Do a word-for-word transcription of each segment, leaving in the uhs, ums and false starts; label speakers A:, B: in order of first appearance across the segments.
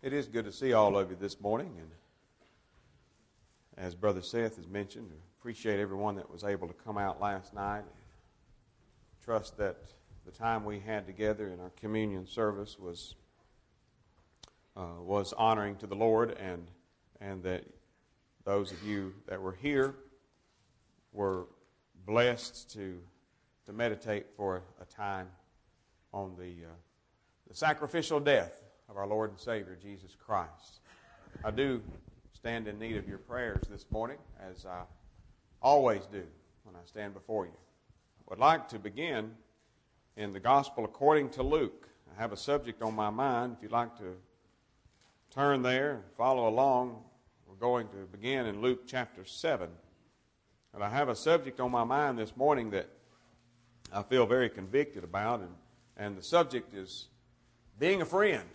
A: It is good to see all of you this morning, and as Brother Seth has mentioned, I appreciate everyone that was able to come out last night. Trust that the time we had together in our communion service was uh, was honoring to the Lord, and and that those of you that were here were blessed to to meditate for a time on the uh, the sacrificial death of our Lord and Savior, Jesus Christ. I do stand in need of your prayers this morning, as I always do when I stand before you. I would like to begin in the Gospel according to Luke. I have a subject on my mind. If you'd like to turn there and follow along, we're going to begin in Luke chapter seven. And I have a subject on my mind this morning that I feel very convicted about, and, and the subject is being a friend.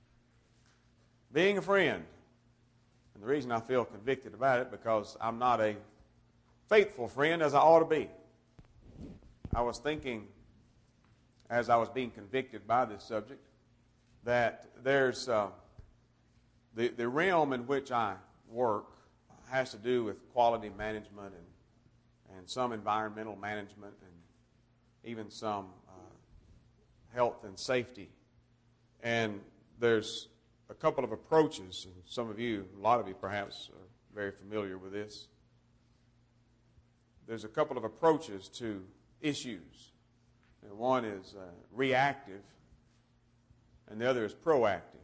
A: Being a friend. And the reason I feel convicted about it, because I'm not a faithful friend as I ought to be. I was thinking, as I was being convicted by this subject, that there's uh, the, the realm in which I work has to do with quality management and, and some environmental management and even some uh, health and safety. And there's a couple of approaches, and some of you, a lot of you perhaps, are very familiar with this. There's a couple of approaches to issues. And one is uh, reactive, and the other is proactive.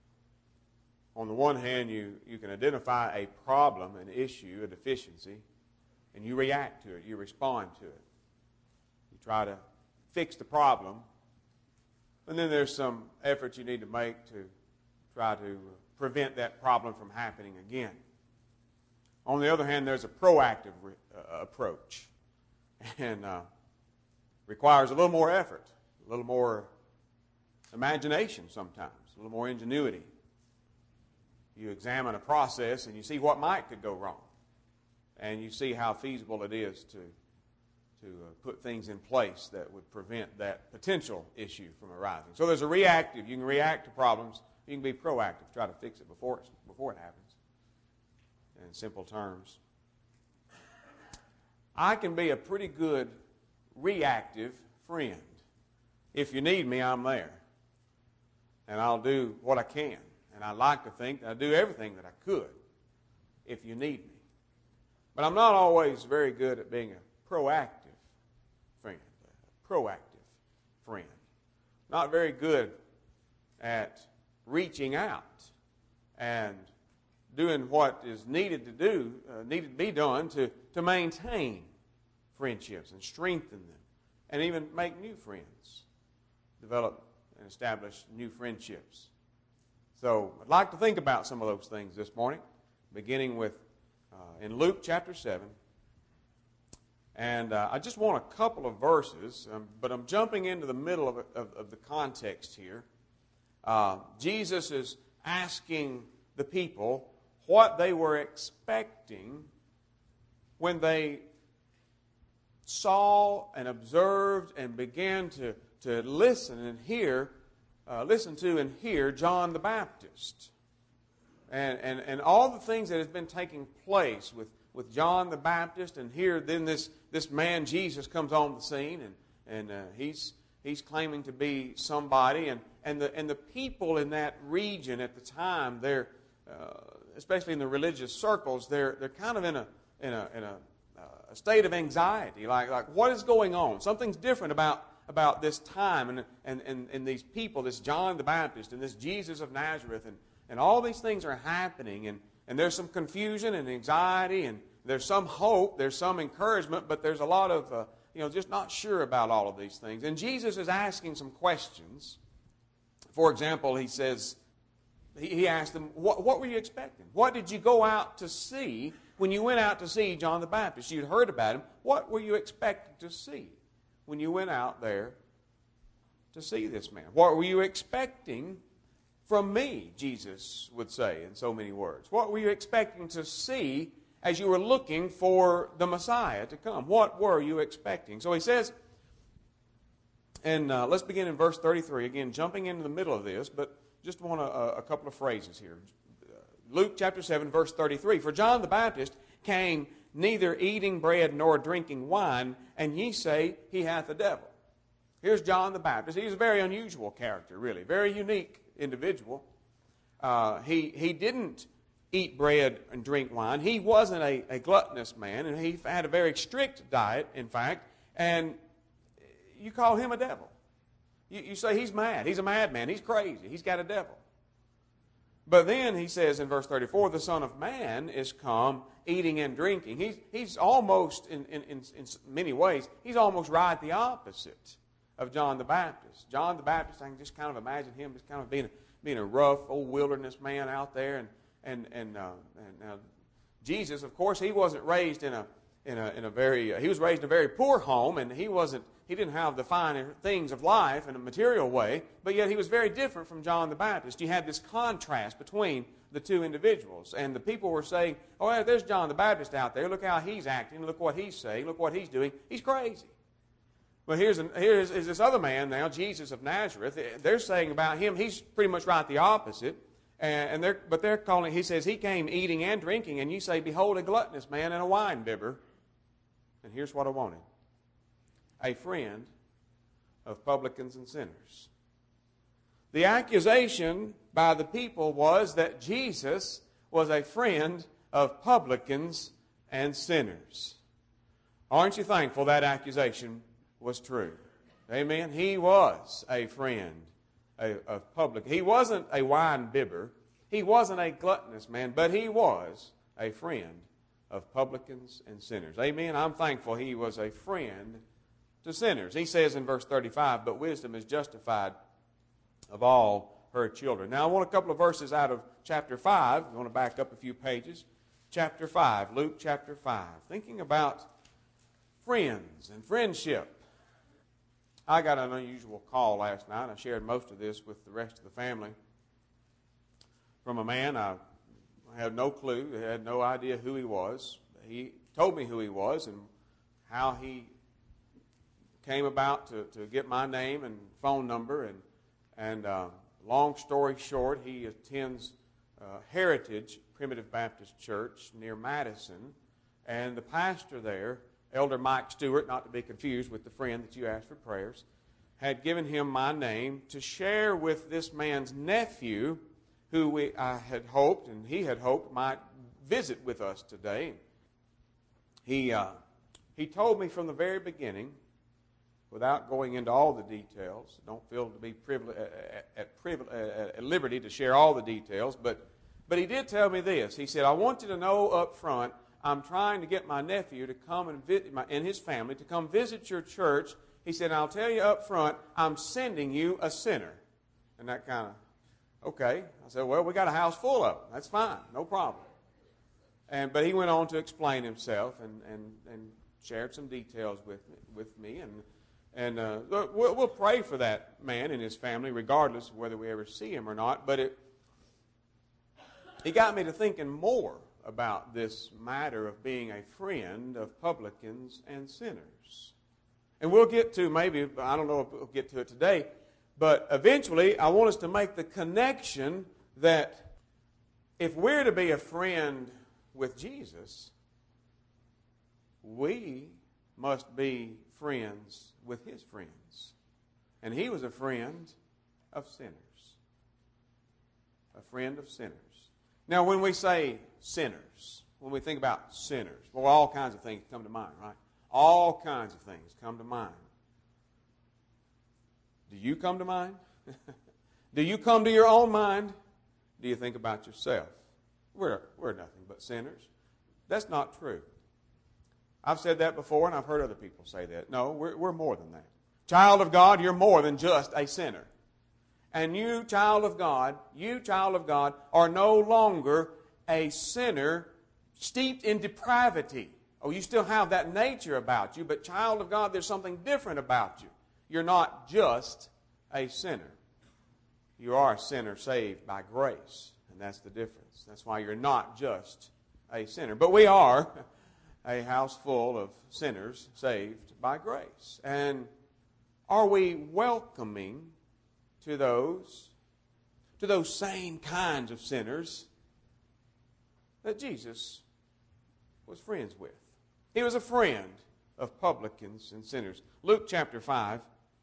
A: On the one hand, you, you can identify a problem, an issue, a deficiency, and you react to it, you respond to it. You try to fix the problem, and then there's some effort you need to make to try to prevent that problem from happening again. On the other hand, there's a proactive re- uh, approach, and uh, requires a little more effort, a little more imagination sometimes, a little more ingenuity. You examine a process and you see what might could go wrong, and you see how feasible it is to to uh, put things in place that would prevent that potential issue from arising. So there's a reactive. You can react to problems. You can be proactive, try to fix it before it, before it happens. In simple terms, I can be a pretty good reactive friend. If you need me, I'm there. And I'll do what I can. And I like to think that I do everything that I could if you need me. But I'm not always very good at being a proactive friend, a proactive friend. Not very good at reaching out and doing what is needed to do, uh, needed to be done to, to maintain friendships and strengthen them, and even make new friends, develop and establish new friendships. So I'd like to think about some of those things this morning, beginning with uh, in Luke chapter seven. And uh, I just want a couple of verses, um, but I'm jumping into the middle of, of, of the context here. Uh, Jesus is asking the people what they were expecting when they saw and observed and began to, to listen and hear, uh, listen to and hear John the Baptist. And, and, and all the things that has been taking place with, with John the Baptist, and here then this, this man Jesus comes on the scene, and, and uh, he's he's claiming to be somebody, and, and the and the people in that region at the time, they're uh, especially in the religious circles, they're they're kind of in a in a in a, uh, a state of anxiety, like like what is going on? Something's different about about this time, and and and, and these people, this John the Baptist and this Jesus of Nazareth, and, and all these things are happening, and, and there's some confusion and anxiety, and there's some hope, there's some encouragement, but there's a lot of uh, you know just not sure about all of these things. And Jesus is asking some questions. For example, he says, he, he asked them, what, what were you expecting? What did you go out to see when you went out to see John the Baptist? You'd heard about him. What were you expecting to see when you went out there to see this man? What were you expecting from me, Jesus would say in so many words? What were you expecting to see as you were looking for the Messiah to come? What were you expecting? So he says, and uh, let's begin in verse thirty-three, again, jumping into the middle of this, but just want a, a couple of phrases here. Luke chapter seven, verse thirty-three. For John the Baptist came neither eating bread nor drinking wine, and ye say he hath a devil. Here's John the Baptist. He's a very unusual character, really. Very unique individual. Uh, he, he didn't eat bread and drink wine. He wasn't a, a gluttonous man, and he had a very strict diet, in fact, and you call him a devil. You, you say he's mad. He's a madman. He's crazy. He's got a devil. But then he says in verse thirty-four, the Son of Man is come eating and drinking. He's, he's almost, in, in, in, in many ways, he's almost right the opposite of John the Baptist. John the Baptist, I can just kind of imagine him as kind of being, being a rough old wilderness man out there. And, and, and, uh, and uh, Jesus, of course, he wasn't raised in a, in a, in a very, uh, he was raised in a very poor home, and he wasn't, he didn't have the finer things of life in a material way, but yet he was very different from John the Baptist. You had this contrast between the two individuals, and the people were saying, oh, yeah, there's John the Baptist out there. Look how he's acting. Look what he's saying. Look what he's doing. He's crazy. But here's, an, here's is this other man now, Jesus of Nazareth. They're saying about him, he's pretty much right the opposite. And, and they're, but they're calling, he says, he came eating and drinking, and you say, behold, a gluttonous man and a wine bibber. And here's what I wanted. A friend of publicans and sinners. The accusation by the people was that Jesus was a friend of publicans and sinners. Aren't you thankful that accusation was true? Amen? He was a friend of public. He wasn't a wine bibber. He wasn't a gluttonous man, but he was a friend of publicans and sinners. Amen? I'm thankful he was a friend to sinners. He says in verse thirty-five, but wisdom is justified of all her children. Now I want a couple of verses out of chapter five. I want to back up a few pages. Chapter five, Luke chapter five. Thinking about friends and friendship. I got an unusual call last night. I shared most of this with the rest of the family. From a man I had no clue, I had no idea who he was. He told me who he was and how he came about to, to get my name and phone number. And, and uh, long story short, he attends uh, Heritage Primitive Baptist Church near Madison. And the pastor there, Elder Mike Stewart, not to be confused with the friend that you asked for prayers, had given him my name to share with this man's nephew, who we, I had hoped, and he had hoped, might visit with us today. He, uh, he told me from the very beginning, without going into all the details, don't feel to be privile- at, at, privile- at liberty to share all the details, but, but he did tell me this. He said, I want you to know up front, I'm trying to get my nephew to come and visit, my, and his family, to come visit your church. He said, I'll tell you up front, I'm sending you a sinner. And that kind of, okay. I said, well, we got a house full of them. That's fine. No problem. And But he went on to explain himself and, and, and shared some details with, with me. And, and uh, we'll, we'll pray for that man and his family, regardless of whether we ever see him or not. But it, it got me to thinking more about this matter of being a friend of publicans and sinners. And we'll get to maybe, I don't know if we'll get to it today, but eventually I want us to make the connection that if we're to be a friend with Jesus, we must be friends with his friends. And he was a friend of sinners. A friend of sinners. Now, when we say sinners, when we think about sinners, well, all kinds of things come to mind, right? All kinds of things come to mind. Do you come to mind? Do you come to your own mind? Do you think about yourself? We're, we're nothing but sinners. That's not true. I've said that before, and I've heard other people say that. No, we're, we're more than that. Child of God, you're more than just a sinner. And you, child of God, you, child of God, are no longer a sinner steeped in depravity. Oh, you still have that nature about you, but child of God, there's something different about you. You're not just a sinner. You are a sinner saved by grace, and that's the difference. That's why you're not just a sinner. But we are a house full of sinners saved by grace. And are we welcoming to those to those same kinds of sinners that Jesus was friends with. He was a friend of publicans and sinners. Luke chapter five.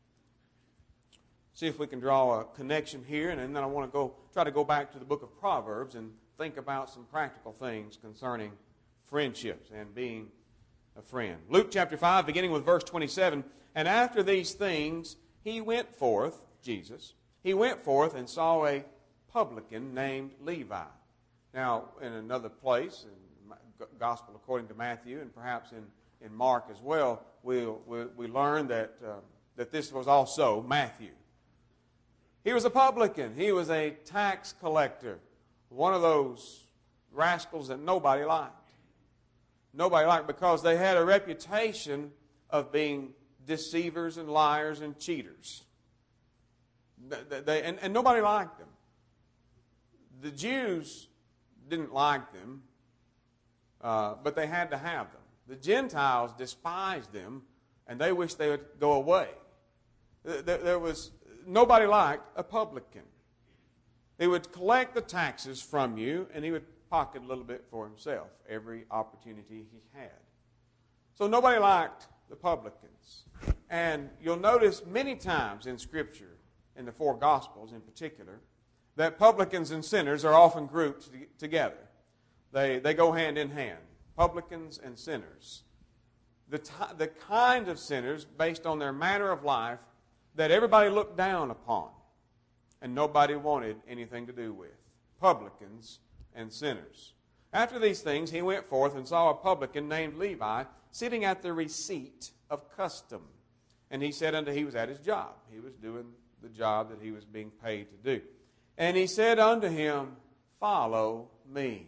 A: See if we can draw a connection here, and then I want to go try to go back to the book of Proverbs and think about some practical things concerning friendships and being a friend. Luke chapter five, beginning with verse twenty-seven. And after these things, he went forth, Jesus, he went forth and saw a publican named Levi. Now, in another place, in the Gospel according to Matthew, and perhaps in, in Mark as well, we'll, we we learn that, uh, that this was also Matthew. He was a publican. He was a tax collector. One of those rascals that nobody liked. Nobody liked because they had a reputation of being deceivers and liars and cheaters. They, they, and, and nobody liked them. The Jews didn't like them, uh, but they had to have them. The Gentiles despised them, and they wished they would go away. There, there was nobody liked a publican. He would collect the taxes from you, and he would pocket a little bit for himself every opportunity he had. So nobody liked the publicans. And you'll notice many times in Scripture, in the four Gospels in particular, that publicans and sinners are often grouped together. They, they go hand in hand, publicans and sinners. The, t- the kind of sinners, based on their manner of life, that everybody looked down upon and nobody wanted anything to do with. Publicans and sinners. After these things, he went forth and saw a publican named Levi sitting at the receipt of custom. And he said unto him, he was at his job. He was doing the job that he was being paid to do. And he said unto him, follow me.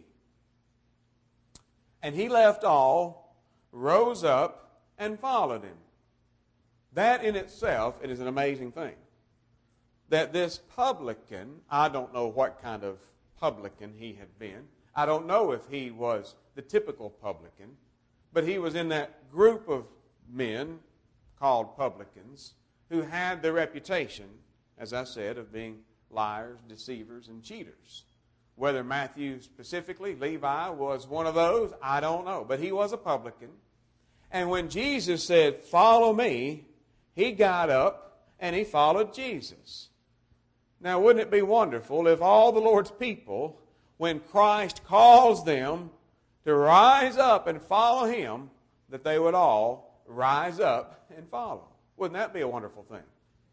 A: And he left all, rose up, and followed him. That in itself, it is an amazing thing. That this publican, I don't know what kind of publican he had been. I don't know if he was the typical publican, but he was in that group of men called publicans who had the reputation, as I said, of being liars, deceivers, and cheaters. Whether Matthew specifically, Levi, was one of those, I don't know. But he was a publican. And when Jesus said, follow me, he got up and he followed Jesus. Now, wouldn't it be wonderful if all the Lord's people, when Christ calls them to rise up and follow him, that they would all rise up and follow? Wouldn't that be a wonderful thing?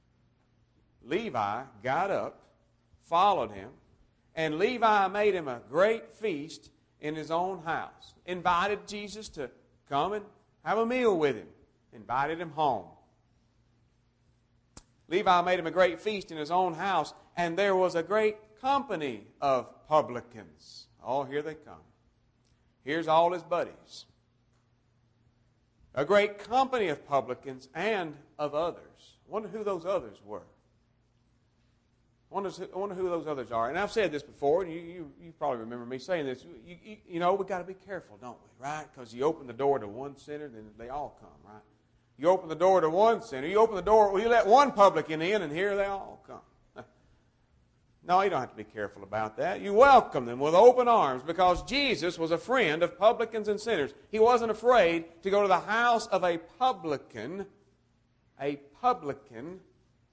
A: Levi got up, followed him, and Levi made him a great feast in his own house. Invited Jesus to come and have a meal with him. Invited him home. Levi made him a great feast in his own house, and there was a great company of publicans. Oh, here they come. Here's all his buddies. A great company of publicans and of others. I wonder who those others were. I wonder, I wonder who those others are. And I've said this before, and you, you, you probably remember me saying this. You, you, you know, we've got to be careful, don't we, right? Because you open the door to one sinner, then they all come, right? You open the door to one sinner, you open the door, well, you let one publican in, and here they all come. No, you don't have to be careful about that. You welcome them with open arms because Jesus was a friend of publicans and sinners. He wasn't afraid to go to the house of a publican, a publican,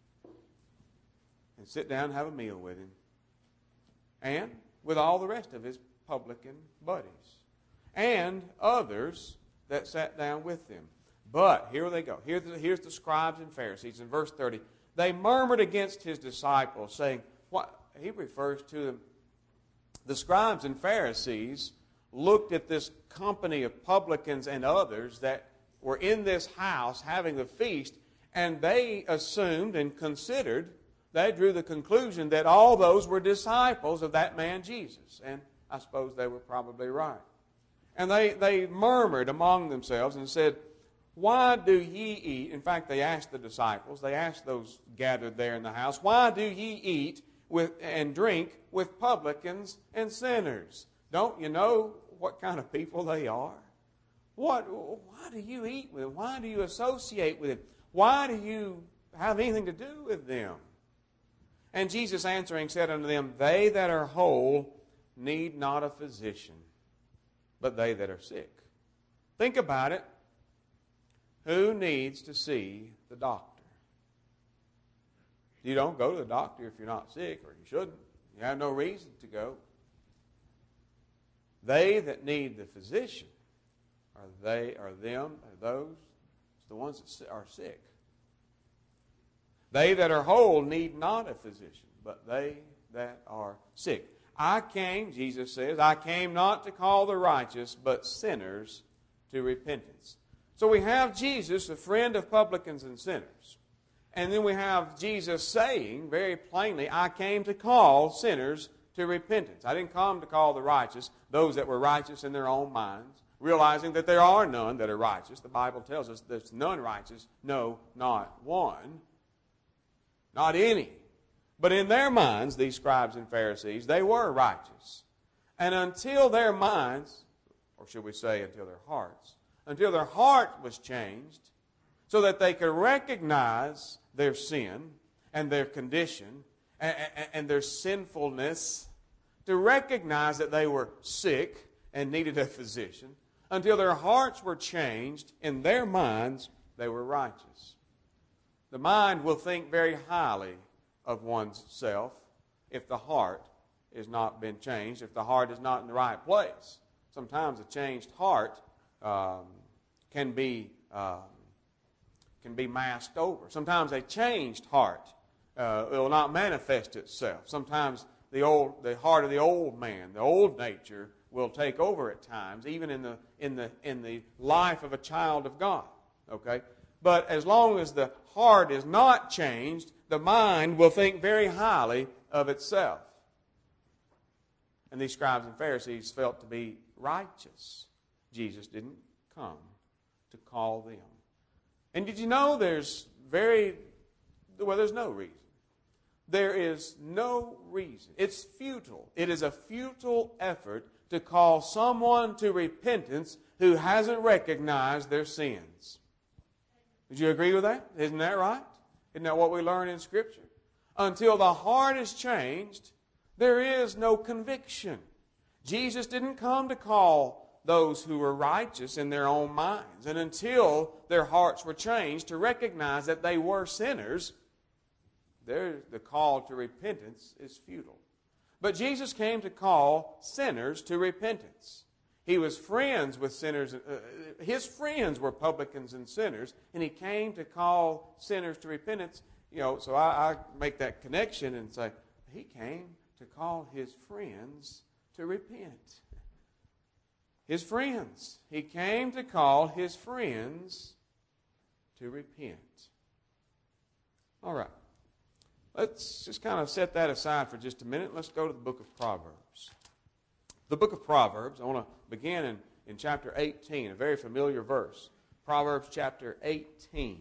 A: and sit down and have a meal with him. And with all the rest of his publican buddies. And others that sat down with them. But, here they go. Here's the, here's the scribes and Pharisees in verse thirty. They murmured against his disciples, saying, what? He refers to them. The scribes and Pharisees looked at this company of publicans and others that were in this house having the feast, and they assumed and considered, they drew the conclusion that all those were disciples of that man Jesus. And I suppose they were probably right. And they, they murmured among themselves and said, why do ye eat? In fact, they asked the disciples, they asked those gathered there in the house, why do ye eat with and drink with publicans and sinners? Don't you know what kind of people they are? What? Why do you eat with them? Why do you associate with them? Why do you have anything to do with them? And Jesus answering said unto them, They that are whole need not a physician, but they that are sick. Think about it. Who needs to see the doctor? You don't go to the doctor if you're not sick, or you shouldn't. You have no reason to go. They that need the physician are they, are them, are those, the ones that are sick. They that are whole need not a physician, but they that are sick. I came, Jesus says, I came not to call the righteous, but sinners to repentance. So we have Jesus, a friend of publicans and sinners. And then we have Jesus saying very plainly, I came to call sinners to repentance. I didn't come to call the righteous, those that were righteous in their own minds, realizing that there are none that are righteous. The Bible tells us there's none righteous, no, not one, not any. But in their minds, these scribes and Pharisees, they were righteous. And until their minds, or should we say until their hearts, until their heart was changed so that they could recognize their sin and their condition and, and, and their sinfulness, to recognize that they were sick and needed a physician, until their hearts were changed, in their minds they were righteous. The mind will think very highly of one's self if the heart has not been changed, if the heart is not in the right place. Sometimes a changed heart um, can be um, can be masked over. Sometimes a changed heart uh, will not manifest itself. Sometimes the old the heart of the old man, the old nature, will take over at times, even in the in the in the life of a child of God. Okay? But as long as the heart is not changed, the mind will think very highly of itself. And these scribes and Pharisees felt to be righteous. Jesus didn't come to call them. And did you know there's very, well, there's no reason. There is no reason. It's futile. It is a futile effort to call someone to repentance who hasn't recognized their sins. Would you agree with that? Isn't that right? Isn't that what we learn in Scripture? Until the heart is changed, there is no conviction. Jesus didn't come to call those who were righteous in their own minds. And until their hearts were changed to recognize that they were sinners, the call to repentance is futile. But Jesus came to call sinners to repentance. He was friends with sinners. Uh, his friends were publicans and sinners, and he came to call sinners to repentance. You know, so I, I make that connection and say, he came to call his friends to repent. His friends. He came to call his friends to repent. All right. Let's just kind of set that aside for just a minute. Let's go to the book of Proverbs. The book of Proverbs, I want to begin in, in chapter eighteen, a very familiar verse. Proverbs chapter eighteen.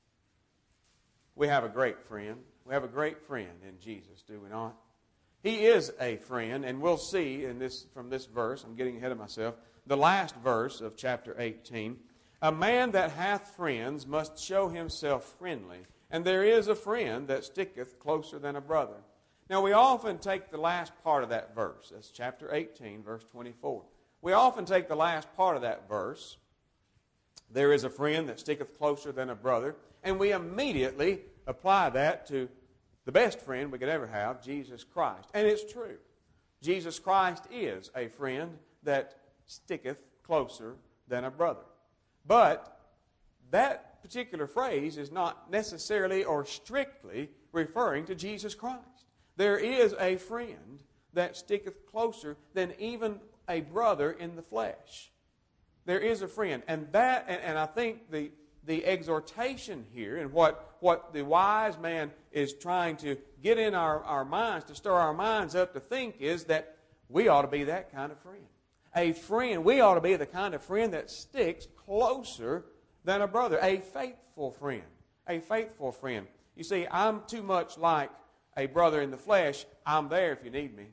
A: We have a great friend. We have a great friend in Jesus, do we not? He is a friend, and we'll see in this from this verse, I'm getting ahead of myself, the last verse of chapter eighteen. A man that hath friends must show himself friendly, and there is a friend that sticketh closer than a brother. Now, we often take the last part of that verse. That's chapter eighteen, verse twenty-four. We often take the last part of that verse, there is a friend that sticketh closer than a brother, and we immediately apply that to the best friend we could ever have, Jesus Christ. And it's true. Jesus Christ is a friend that sticketh closer than a brother. But that particular phrase is not necessarily or strictly referring to Jesus Christ. There is a friend that sticketh closer than even a brother in the flesh. There is a friend. And that, and, and I think the, the exhortation here and what, what the wise man is trying to get in our, our minds, to stir our minds up to think, is that we ought to be that kind of friend. A friend, we ought to be the kind of friend that sticks closer than a brother. A faithful friend. A faithful friend. You see, I'm too much like a brother in the flesh. I'm there if you need me.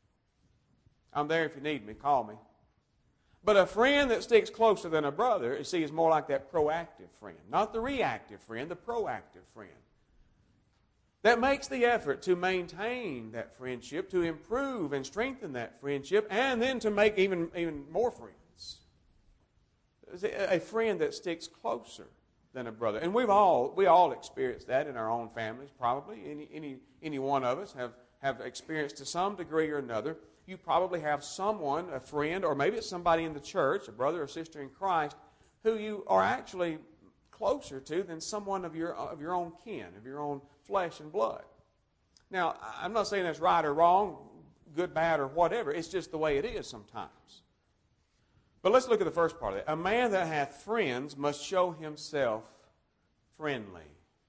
A: I'm there if you need me. Call me. But a friend that sticks closer than a brother, you see, is more like that proactive friend. Not the reactive friend, the proactive friend. that makes the effort to maintain that friendship, to improve and strengthen that friendship, and then to make even, even more friends. A friend that sticks closer than a brother. And we've all we all experienced that in our own families, probably. Any any any one of us have, have experienced to some degree or another. You probably have someone, a friend, or maybe it's somebody in the church, a brother or sister in Christ, who you are actually closer to than someone of your of your own kin, of your own flesh and blood. Now, I'm not saying that's right or wrong, good, bad, or whatever. It's just the way it is sometimes. But let's look at the first part of it. A man that hath friends must show himself friendly.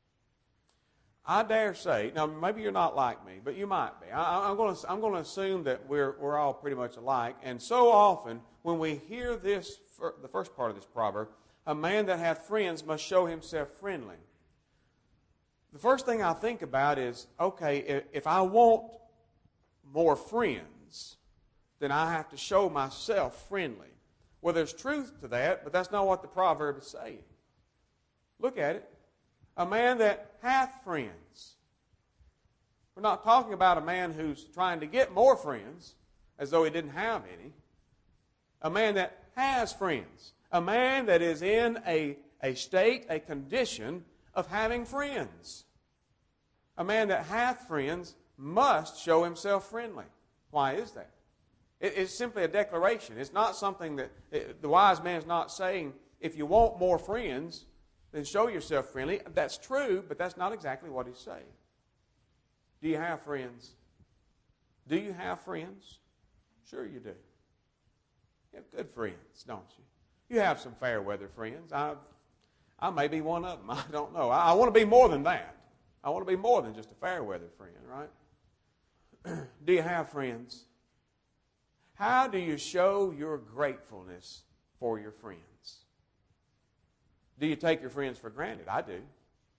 A: I dare say, now maybe you're not like me, but you might be. I, I'm going to I'm going to assume that we're we're all pretty much alike. And so often when we hear this, the first part of this proverb, a man that hath friends must show himself friendly. The first thing I think about is, okay, if, if I want more friends, then I have to show myself friendly. Well, there's truth to that, but that's not what the proverb is saying. Look at it. A man that hath friends. We're not talking about a man who's trying to get more friends, as though he didn't have any. A man that has friends. A man that is in a, a state, a condition of having friends. A man that hath friends must show himself friendly. Why is that? It, it's simply a declaration. It's not something that it, the wise man is not saying, if you want more friends, then show yourself friendly. That's true, but that's not exactly what he's saying. Do you have friends? Do you have friends? Sure you do. You have good friends, don't you? You have some fair weather friends. I, I may be one of them. I don't know. I, I want to be more than that. I want to be more than just a fair weather friend, right? Do you have friends? How do you show your gratefulness for your friends? Do you take your friends for granted? I do.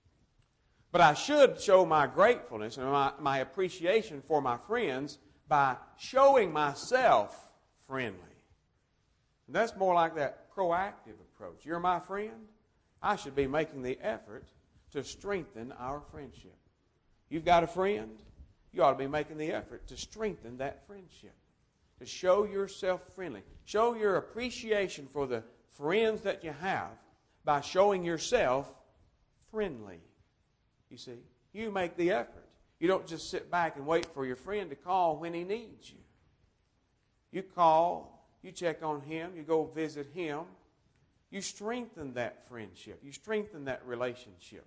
A: But I should show my gratefulness and my, my appreciation for my friends by showing myself friendly. And that's more like that proactive approach. You're my friend. I should be making the effort to strengthen our friendship. You've got a friend. You ought to be making the effort to strengthen that friendship. To show yourself friendly. Show your appreciation for the friends that you have by showing yourself friendly. You see, you make the effort. You don't just sit back and wait for your friend to call when he needs you. You call, you check on him, you go visit him. You strengthen that friendship. You strengthen that relationship.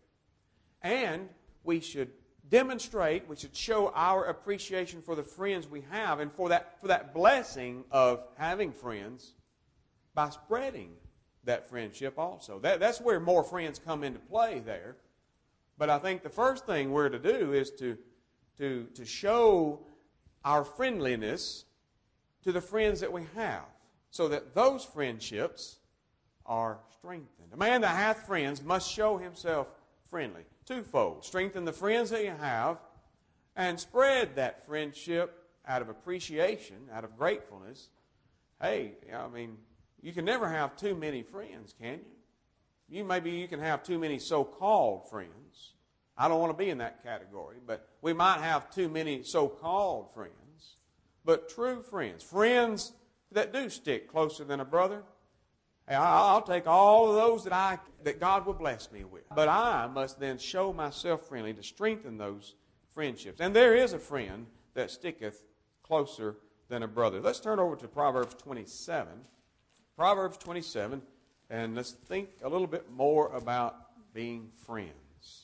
A: And we should demonstrate, we should show our appreciation for the friends we have and for that, for that blessing of having friends by spreading that friendship also. That, that's where more friends come into play there. But I think the first thing we're to do is to, to, to show our friendliness to the friends that we have so that those friendships are strengthened. A man that hath friends must show himself friendly. Twofold. Strengthen the friends that you have and spread that friendship out of appreciation, out of gratefulness. Hey, I mean, you can never have too many friends, can you? You maybe you can have too many so-called friends. I don't want to be in that category, but we might have too many so-called friends. But true friends, friends that do stick closer than a brother, hey, I'll take all of those that I that God will bless me with. But I must then show myself friendly to strengthen those friendships. And there is a friend that sticketh closer than a brother. Let's turn over to Proverbs twenty-seven. Proverbs twenty-seven, and let's think a little bit more about being friends.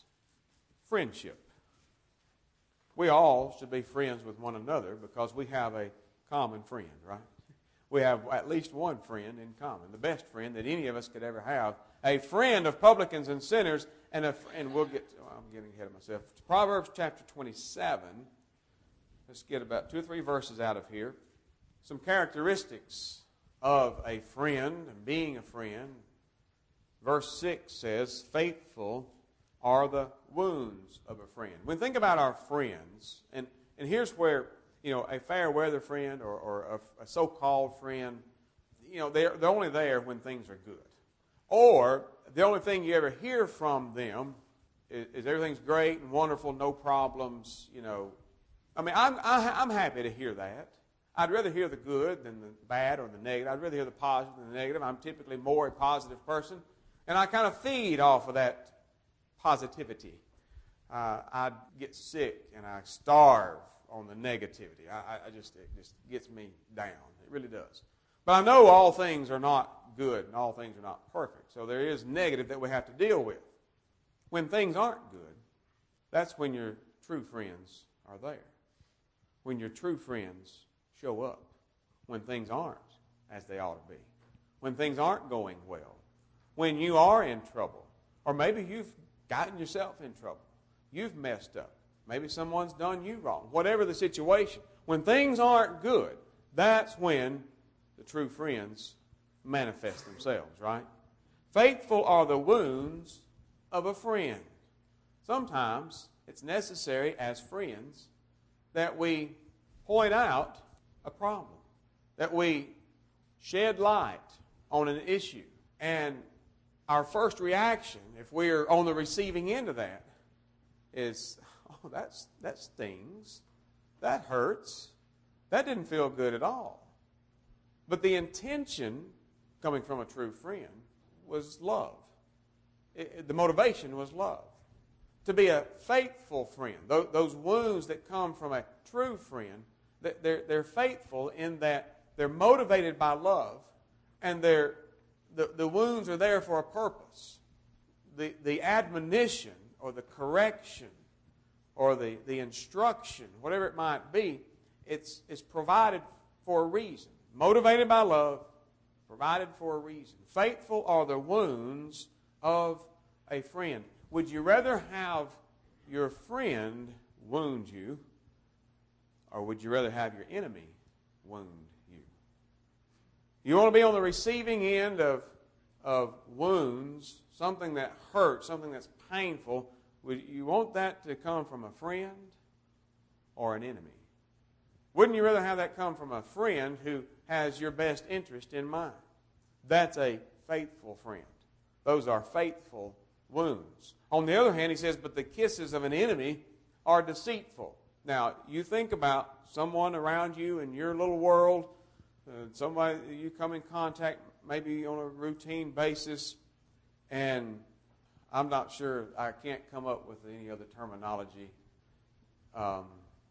A: Friendship. We all should be friends with one another because we have a common friend, right? We have at least one friend in common, the best friend that any of us could ever have, a friend of publicans and sinners, and a and we'll get. To, I'm getting ahead of myself. Proverbs chapter twenty-seven. Let's get about two or three verses out of here. Some characteristics of a friend and being a friend. Verse six says, "Faithful are the wounds of a friend." When we think about our friends, and and here's where, you know, a fair weather friend or, or a, a so-called friend, you know, they're, they're only there when things are good. Or the only thing you ever hear from them is, is everything's great and wonderful, no problems, you know. I mean, I'm, I, I'm happy to hear that. I'd rather hear the good than the bad or the negative. I'd rather hear the positive than the negative. I'm typically more a positive person, and I kind of feed off of that positivity. Uh, I'd get sick and I starve on the negativity. I, I just it just gets me down. It really does. But I know all things are not good and all things are not perfect. So there is negative that we have to deal with. When things aren't good, that's when your true friends are there. When your true friends show up. When things aren't as they ought to be. When things aren't going well. When you are in trouble. Or maybe you've gotten yourself in trouble. You've messed up. Maybe someone's done you wrong. Whatever the situation. When things aren't good, that's when the true friends manifest themselves, right? Faithful are the wounds of a friend. Sometimes it's necessary as friends that we point out a problem, that we shed light on an issue. And our first reaction, if we're on the receiving end of that, is, oh, that's, that stings. That hurts. That didn't feel good at all. But the intention, coming from a true friend, was love. It, it, the motivation was love. To be a faithful friend, those, those wounds that come from a true friend, they're, they're faithful in that they're motivated by love, and they're, the, the wounds are there for a purpose. The, the admonition or the correction or the, the instruction, whatever it might be, it's, it's provided for a reason. Motivated by love, provided for a reason. Faithful are the wounds of a friend. Would you rather have your friend wound you, or would you rather have your enemy wound you? You want to be on the receiving end of, of wounds, something that hurts, something that's painful. Would you want that to come from a friend or an enemy? Wouldn't you rather have that come from a friend who has your best interest in mind? That's a faithful friend. Those are faithful wounds. On the other hand, he says, but the kisses of an enemy are deceitful. Now, you think about someone around you in your little world, uh, somebody you come in contact maybe on a routine basis, and I'm not sure, I can't come up with any other terminology. Um,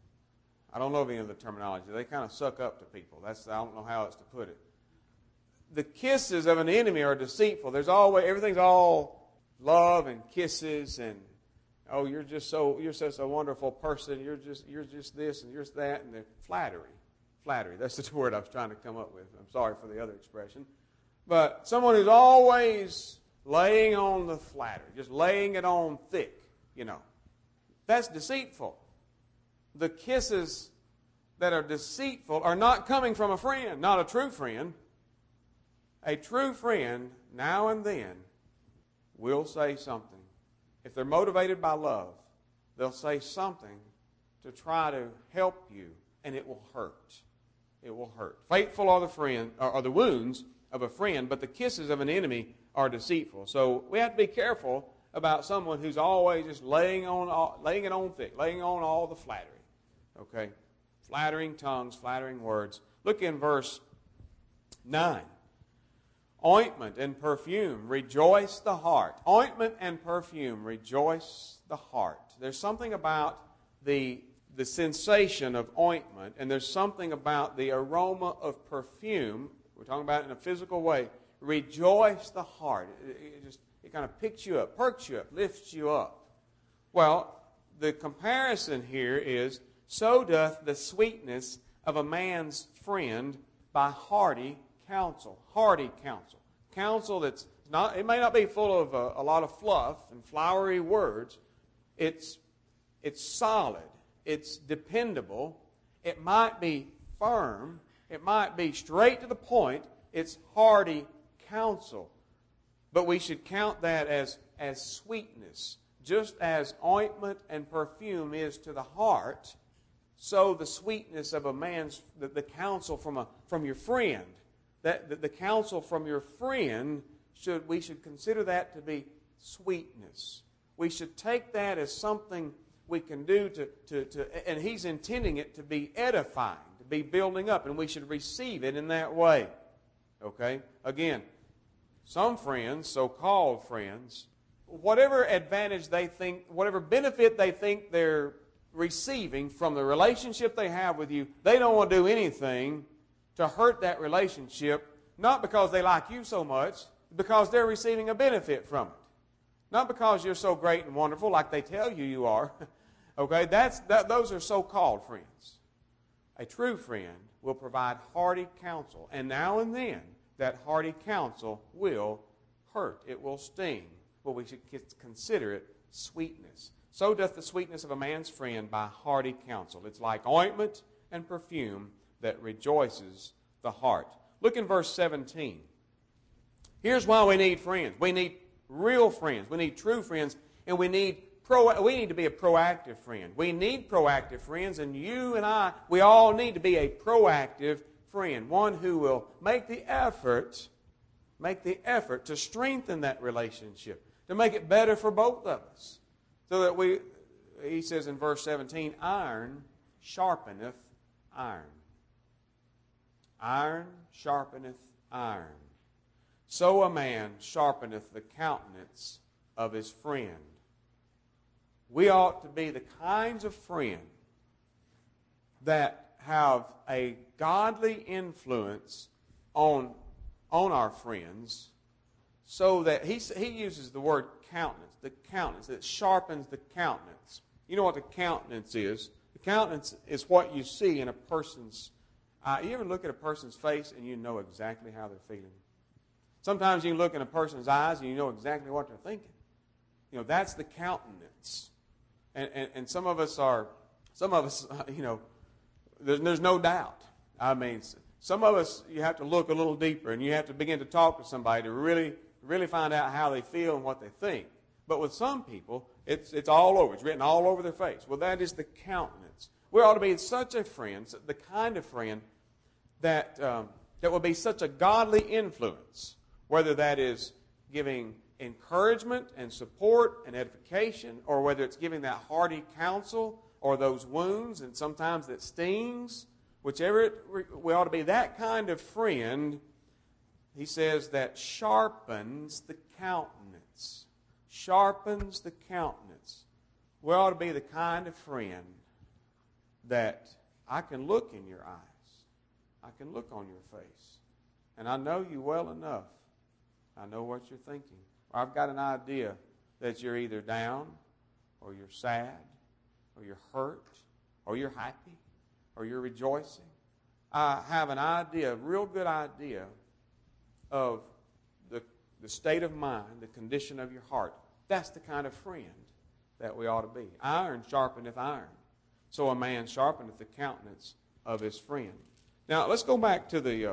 A: I don't know of any other terminology. They kind of suck up to people. That's I don't know how else to put it. The kisses of an enemy are deceitful. There's always everything's all love and kisses and oh, you're just so you're such a wonderful person. You're just you're just this and you're that and the flattery, flattery. That's the word I was trying to come up with. I'm sorry for the other expression, but someone who's always laying on the flattery, just laying it on thick, you know, that's deceitful. The kisses that are deceitful are not coming from a friend, not a true friend. A true friend, now and then, will say something. If they're motivated by love, they'll say something to try to help you, and it will hurt. It will hurt. Faithful are the friend, are the wounds of a friend, but the kisses of an enemy are deceitful. So we have to be careful about someone who's always just laying on, all, laying it on thick, laying on all the flattery. Okay, flattering tongues, flattering words. Look in verse nine. Ointment and perfume rejoice the heart. Ointment and perfume rejoice the heart. There's something about the, the sensation of ointment, and there's something about the aroma of perfume. We're talking about it in a physical way. Rejoice the heart. It, it just it kind of picks you up, perks you up, lifts you up. Well, the comparison here is, so doth the sweetness of a man's friend by hearty counsel. Hearty counsel. Counsel that's not, it may not be full of a, a lot of fluff and flowery words. It's, it's solid. It's dependable. It might be firm. It might be straight to the point. It's hearty counsel. But we should count that as, as sweetness. Just as ointment and perfume is to the heart, so the sweetness of a man's, the, the counsel from a from your friend, that the, the counsel from your friend, should we should consider that to be sweetness. we should take that as something we can do to, to, to, and He's intending it to be edifying, to be building up, and we should receive it in that way. Okay? Again, some friends, so-called friends, whatever advantage they think, whatever benefit they think they're receiving from the relationship they have with you, they don't want to do anything to hurt that relationship, not because they like you so much, because they're receiving a benefit from it. Not because you're so great and wonderful like they tell you you are. Okay, that's that, those are so-called friends. A true friend will provide hearty counsel, and now and then that hearty counsel will hurt. It will sting, but we should consider it sweetness. So doth the sweetness of a man's friend by hearty counsel. It's like ointment and perfume that rejoices the heart. Look in verse seventeen. Here's why we need friends. We need real friends. We need true friends, and we need pro. We need to be a proactive friend. We need proactive friends, and you and I, we all need to be a proactive friend, one who will make the effort, make the effort to strengthen that relationship, to make it better for both of us. So that we, he says in verse seventeen, iron sharpeneth iron. Iron sharpeneth iron. So a man sharpeneth the countenance of his friend. We ought to be the kinds of friend that have a godly influence on, on our friends, so that he, he uses the word countenance, the countenance, that sharpens the countenance. You know what the countenance is? The countenance is what you see in a person's eye. You ever look at a person's face and you know exactly how they're feeling? Sometimes you can look in a person's eyes and you know exactly what they're thinking. You know, that's the countenance. And, and, and some of us are, some of us, you know, there's, there's no doubt. I mean, some of us, you have to look a little deeper and you have to begin to talk to somebody to really, really find out how they feel and what they think. But with some people, it's, it's all over. It's written all over their face. Well, that is the countenance. We ought to be such a friend, the kind of friend that, um, that will be such a godly influence, whether that is giving encouragement and support and edification, or whether it's giving that hearty counsel or those wounds and sometimes that stings, whichever it, we ought to be that kind of friend, he says, that sharpens the countenance. Sharpens the countenance. We ought to be the kind of friend that I can look in your eyes. I can look on your face. And I know you well enough. I know what you're thinking. I've got an idea that you're either down, or you're sad, or you're hurt, or you're happy, or you're rejoicing. I have an idea, a real good idea of the, the state of mind, the condition of your heart. That's the kind of friend that we ought to be. Iron sharpeneth iron. So a man sharpeneth the countenance of his friend. Now, let's go back to the, uh,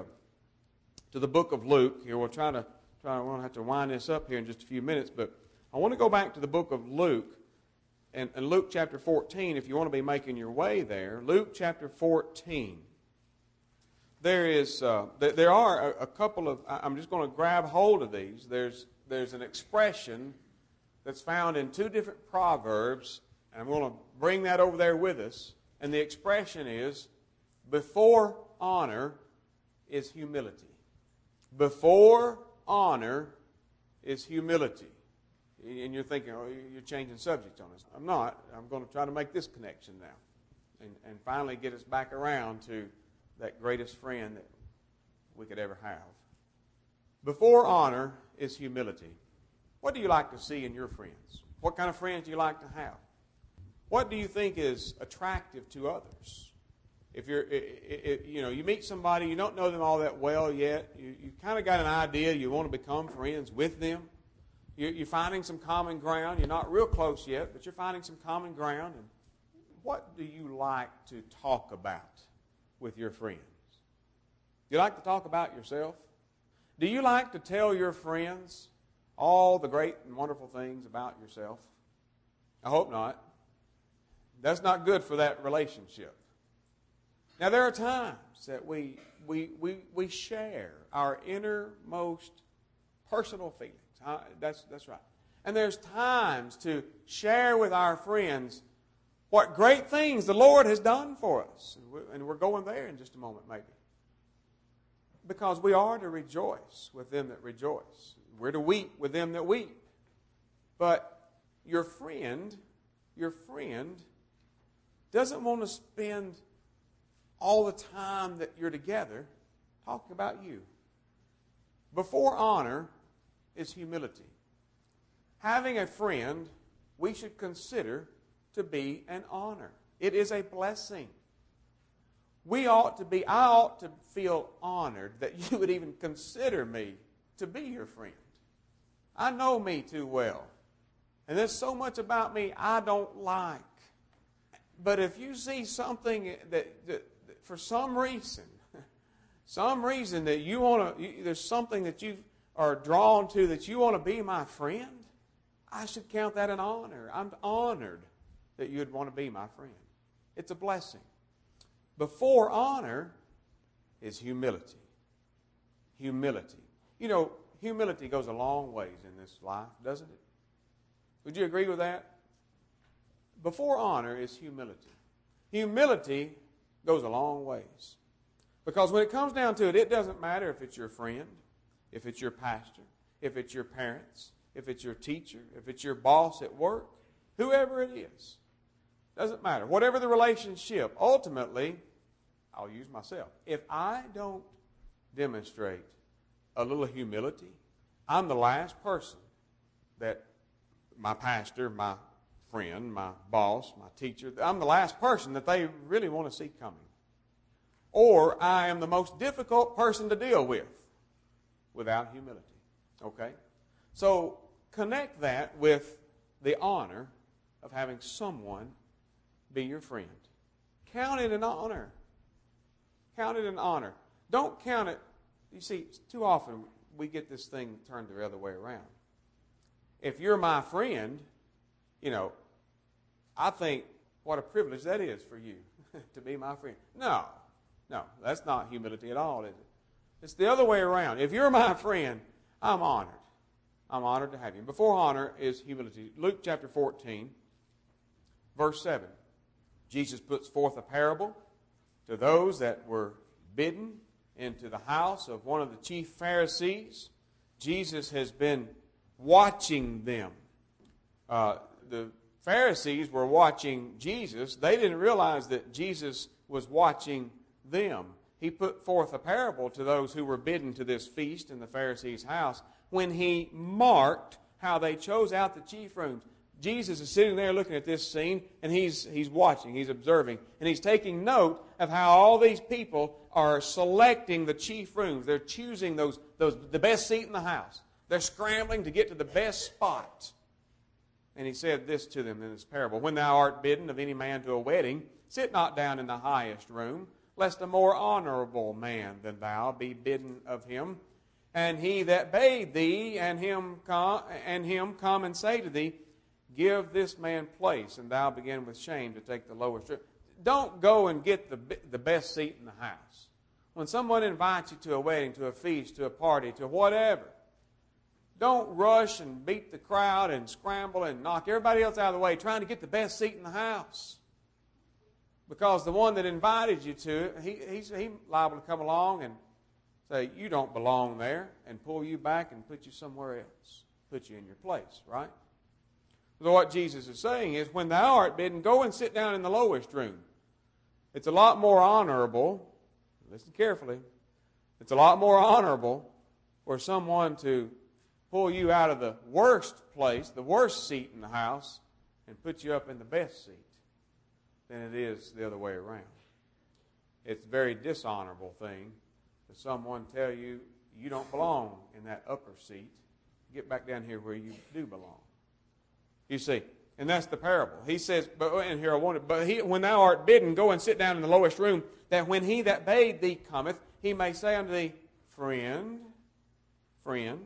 A: to the book of Luke. Here, we'll try to I won't have to wind this up here in just a few minutes, but I want to go back to the book of Luke, and, and Luke chapter fourteen, if you want to be making your way there. Luke chapter fourteen. There is, uh, there are a, a couple of, I'm just going to grab hold of these. There's, there's an expression that's found in two different proverbs, and I'm going to bring that over there with us. And the expression is, before honor is humility. Before honor is humility. And you're thinking, oh, you're changing subject on us. I'm not. I'm going to try to make this connection now. And, and finally get us back around to that greatest friend that we could ever have. Before honor is humility. What do you like to see in your friends? What kind of friends do you like to have? What do you think is attractive to others? If you're, it, it, you know, you meet somebody, you don't know them all that well yet, you, you kind of got an idea, you want to become friends with them. You're, you're finding some common ground. You're not real close yet, but you're finding some common ground. And what do you like to talk about with your friends? Do you like to talk about yourself? Do you like to tell your friends all the great and wonderful things about yourself? I hope not. That's not good for that relationship. Now, there are times that we, we, we, we share our innermost personal feelings. Uh, that's, that's right. And there's times to share with our friends what great things the Lord has done for us. And we're going there in just a moment, maybe. Because we are to rejoice with them that rejoice. We're to weep with them that weep. But your friend, your friend doesn't want to spend all the time that you're together talking about you. Before honor is humility. Having a friend we should consider to be an honor. It is a blessing. We ought to be, I ought to feel honored that you would even consider me to be your friend. I know me too well. And there's so much about me I don't like. But if you see something that, that, that for some reason, some reason that you want to, there's something that you are drawn to that you want to be my friend, I should count that an honor. I'm honored that you'd want to be my friend. It's a blessing. Before honor is humility. Humility. You know, humility goes a long ways in this life, doesn't it? Would you agree with that? Before honor is humility. Humility goes a long ways. Because when it comes down to it, it doesn't matter if it's your friend, if it's your pastor, if it's your parents, if it's your teacher, if it's your boss at work, whoever it is. Doesn't matter. Whatever the relationship, ultimately, I'll use myself. If I don't demonstrate a little humility, I'm the last person that my pastor, my friend, my boss, my teacher, I'm the last person that they really want to see coming. Or I am the most difficult person to deal with without humility. Okay? So connect that with the honor of having someone be your friend. Count it an honor. Count it an honor. Don't count it. You see, too often we get this thing turned the other way around. If you're my friend, you know, I think what a privilege that is for you to be my friend. No, no, that's not humility at all, is it? It's the other way around. If you're my friend, I'm honored. I'm honored to have you. Before honor is humility. Luke chapter fourteen, verse seven. Jesus puts forth a parable to those that were bidden into the house of one of the chief Pharisees. Jesus has been watching them. Uh, the Pharisees were watching Jesus. They didn't realize that Jesus was watching them. He put forth a parable to those who were bidden to this feast in the Pharisees' house when he marked how they chose out the chief rooms. Jesus is sitting there looking at this scene, and he's, he's watching, he's observing, and he's taking note of how all these people are selecting the chief rooms. They're choosing those, those the best seat in the house. They're scrambling to get to the best spot. And he said this to them in this parable: When thou art bidden of any man to a wedding, sit not down in the highest room, lest a more honorable man than thou be bidden of him. And he that bade thee and him come, and him come and say to thee, Give this man place, and thou begin with shame to take the lowest room. Don't go and get the, the best seat in the house. When someone invites you to a wedding, to a feast, to a party, to whatever, don't rush and beat the crowd and scramble and knock everybody else out of the way trying to get the best seat in the house. Because the one that invited you to it, he, he's, he's liable to come along and say, you don't belong there, and pull you back and put you somewhere else. Put you in your place, right? So what Jesus is saying is, when thou art bidden, go and sit down in the lowest room. It's a lot more honorable, listen carefully, it's a lot more honorable for someone to pull you out of the worst place, the worst seat in the house, and put you up in the best seat than it is the other way around. It's a very dishonorable thing for someone to tell you you don't belong in that upper seat. Get back down here where you do belong. You see, and that's the parable. He says, but and here I want it, but he, when thou art bidden, go and sit down in the lowest room, that when he that bade thee cometh, he may say unto thee, Friend, friend,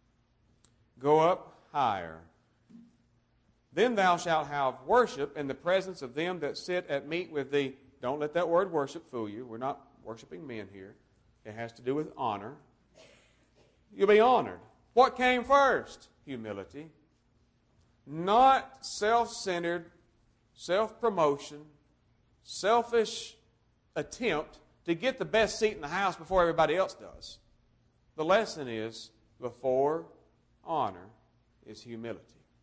A: go up higher. Then thou shalt have worship in the presence of them that sit at meat with thee. Don't let that word worship fool you. We're not worshiping men here. It has to do with honor. You'll be honored. What came first? Humility. not self-centered, self-promotion, selfish attempt to get the best seat in the house before everybody else does. The lesson is, before honor is humility.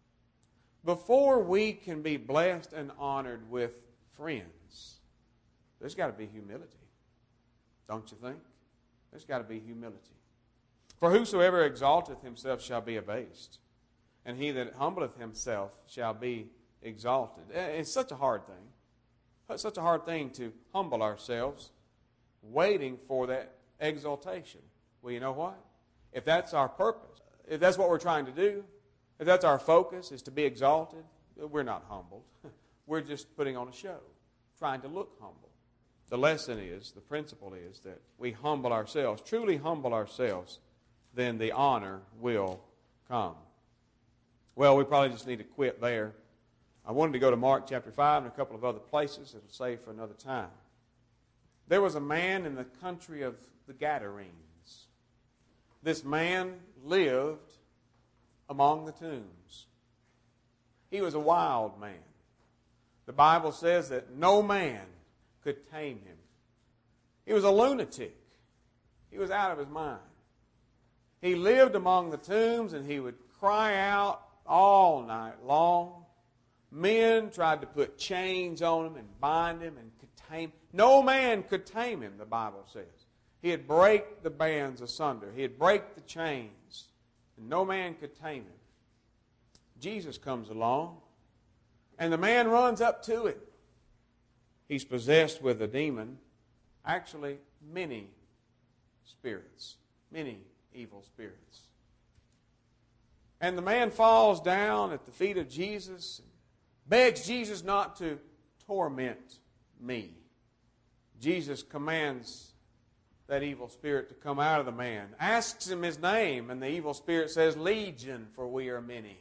A: Before we can be blessed and honored with friends, there's got to be humility. Don't you think? There's got to be humility. For whosoever exalteth himself shall be abased, and he that humbleth himself shall be exalted. It's such a hard thing. It's such a hard thing to humble ourselves, waiting for that exaltation. Well, you know what? If that's our purpose, if that's what we're trying to do, if that's our focus, is to be exalted, we're not humbled. We're just putting on a show, trying to look humble. The lesson is, the principle is that we humble ourselves, truly humble ourselves, then the honor will come. Well, we probably just need to quit there. I wanted to go to Mark chapter five and a couple of other places that will save for another time. There was a man in the country of the Gadarenes. This man lived among the tombs. He was a wild man. The Bible says that no man could tame him. He was a lunatic. He was out of his mind. He lived among the tombs and he would cry out all night long. Men tried to put chains on him and bind him and could tame him. No man could tame him, the Bible says. He'd break the bands asunder. He'd break the chains. And no man could tame him. Jesus comes along, and the man runs up to him. He's possessed with a demon, actually many spirits, many evil spirits. And the man falls down at the feet of Jesus and begs Jesus not to torment me. Jesus commands that evil spirit to come out of the man, asks him his name, and the evil spirit says, Legion, for we are many.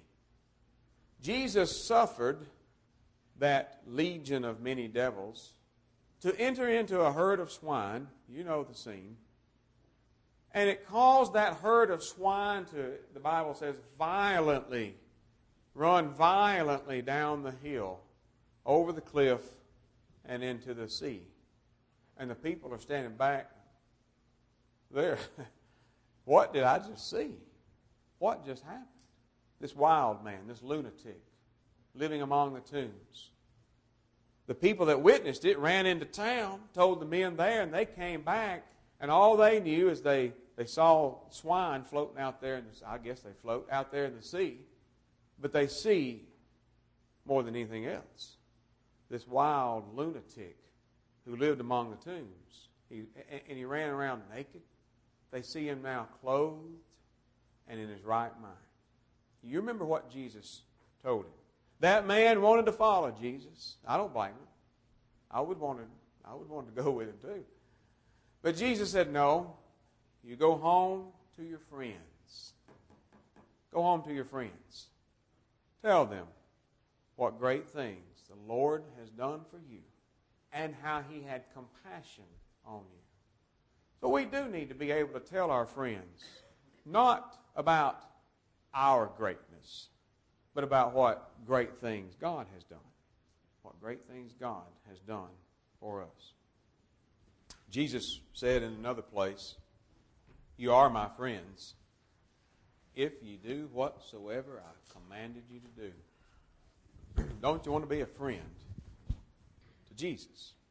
A: Jesus suffered that legion of many devils to enter into a herd of swine. You know the scene. And it caused that herd of swine to, the Bible says, violently, run violently down the hill, over the cliff, and into the sea. And the people are standing back there. What did I just see? What just happened? This wild man, this lunatic, living among the tombs. The people that witnessed it ran into town, told the men there, and they came back, and all they knew is they, they saw swine floating out there, in the, I guess they float out there in the sea, but they see more than anything else this wild lunatic who lived among the tombs. He, and he ran around naked. They see him now clothed and in his right mind. You remember what Jesus told him. That man wanted to follow Jesus. I don't blame him. I would want to, I would want to go with him too. But Jesus said, no, you go home to your friends. Go home to your friends. Tell them what great things the Lord has done for you and how he had compassion on you. So we do need to be able to tell our friends not about our greatness, but about what great things God has done. What great things God has done for us. Jesus said in another place, you are my friends if you do whatsoever I commanded you to do. Don't you want to be a friend to Jesus?